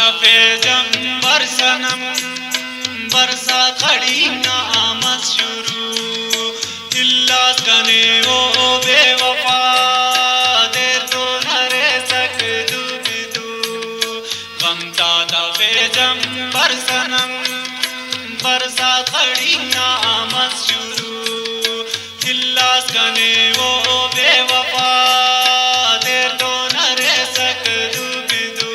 दफे जम बरसनम बरसा खड़ी नामत शुरू इल्लास कने वो बेवफा देर तो नरे सक दुबिदू गमता दफे जम बरसनम बरसा खड़ी नामत शुरू इल्लास कने वो बेवफा देर तो नरे सक दुबिदू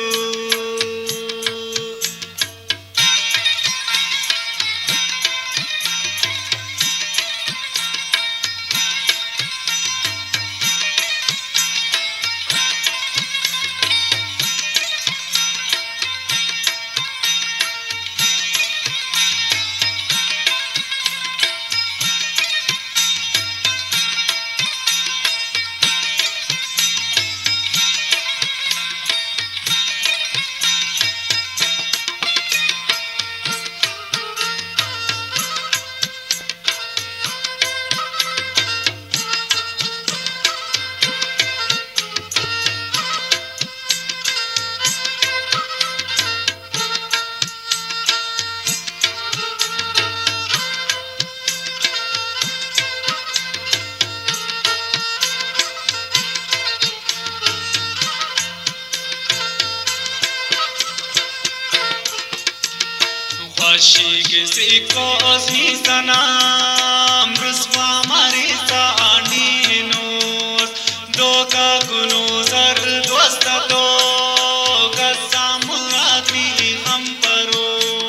खुशी किसी को सी सनाम रुस्वा मारी सानी नोस दो का गुनो सर दोस्त दो कसाम आदमी हम परो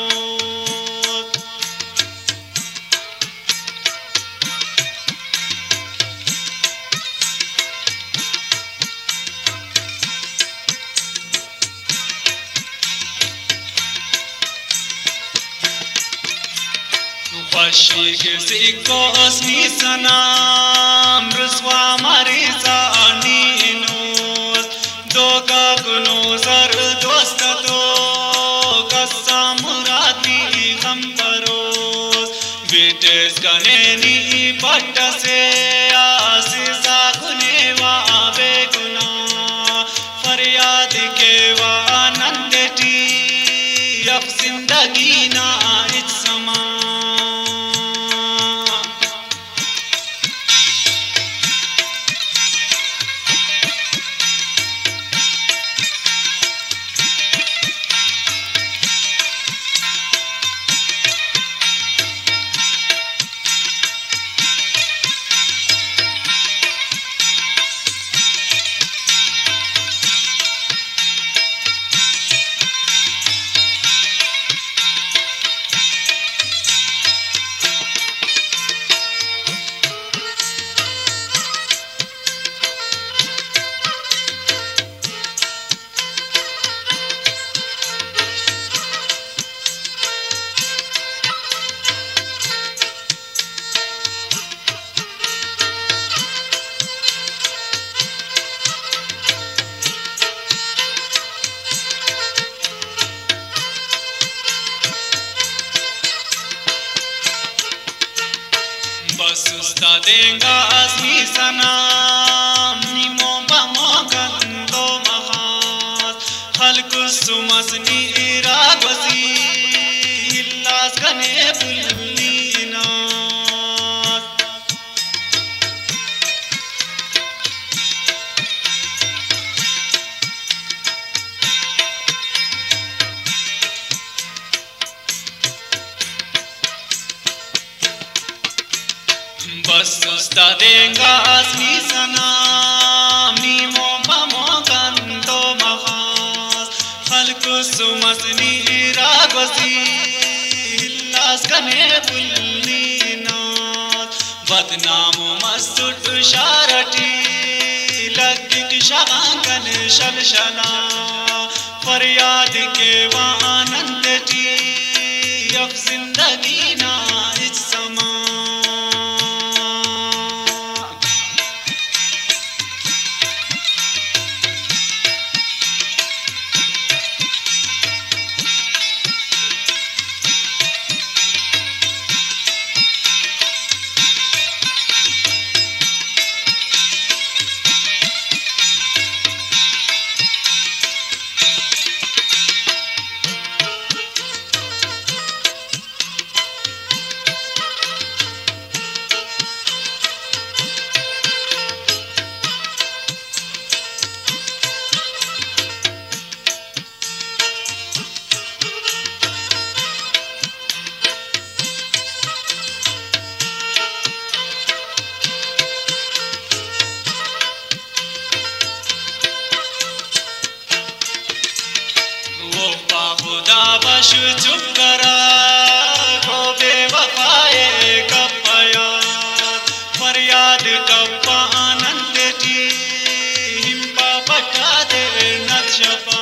खुशी किसी को असनी सनाम रुस्वा मारी सानी नोस दो का गुनो सर दोस्त दो कसाम राती हम परोस बेटेस कनेनी पट्ट से आसिसा गुने वा बेगुना फरियाद के वा आनंद टी अब जिंदगी ना इच समा बस उस्ता देंगा असमी सनाम निमो बमो गंदो महात हलकुस सुमसनी रागवसी इल्लास गने बुल्लीना बस उस्ता देंगा असमी सनाम निमो बमो गंदो महात हलकुस सुमसनी रागवसी इल्लास गने बुल्लीना बदनाम मस्तुट शारटी लगिक शागन शलशना फरियाद के वानंद टी अब जिंदगी ना इस समा खुदा बश चुप करा को बेवफाए कपया फरियाद कप्पा आनंद टी हिंपा बटा दे नक्षपा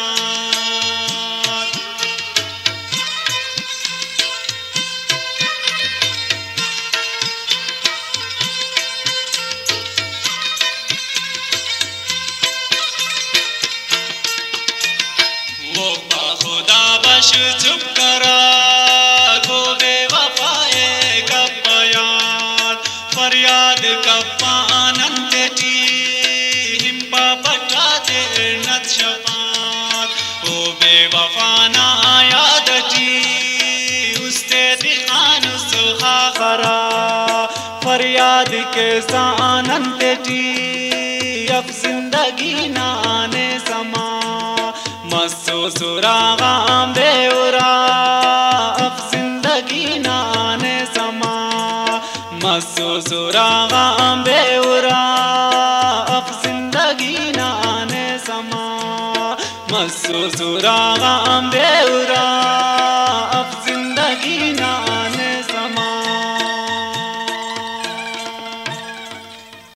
खुदा बश चुप करा को बेवफाए कप्पया फरियाद कप्पा आनंद टी हिंपा बटा दे नक्षपात ओ बेवफाना याद टी उसते दिखान सुखा खरा फरियाद के आनंद टी अब जिंदगी नाने समा मस्सो सुरागाम बेउरा अब जिंदगी नाने समा मस्सो सुरागाम बेउरा अब जिंदगी नाने समा मस्सो सुरागाम बेउरा।